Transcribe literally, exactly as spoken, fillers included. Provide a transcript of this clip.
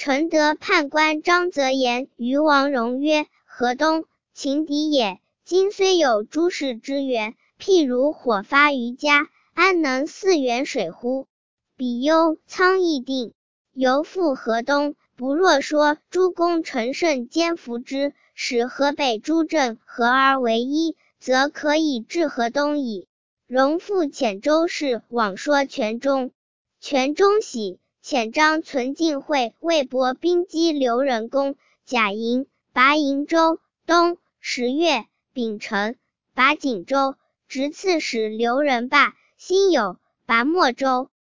承德判官张泽言于王戎曰：河东，秦敌也。今虽有诸事之源，譬如火发于家，安能饲远水乎？比忧苍亦定，犹复河东。不若说诸公陈胜兼服之，使河北诸镇合而为一，则可以治河东矣。荣复遣周氏往说全中，全中喜，遣张存进会魏博兵击刘仁公，贾营，拔营州。冬十月，丙辰，拔锦州，执刺史刘仁霸，辛酉，拔莫州。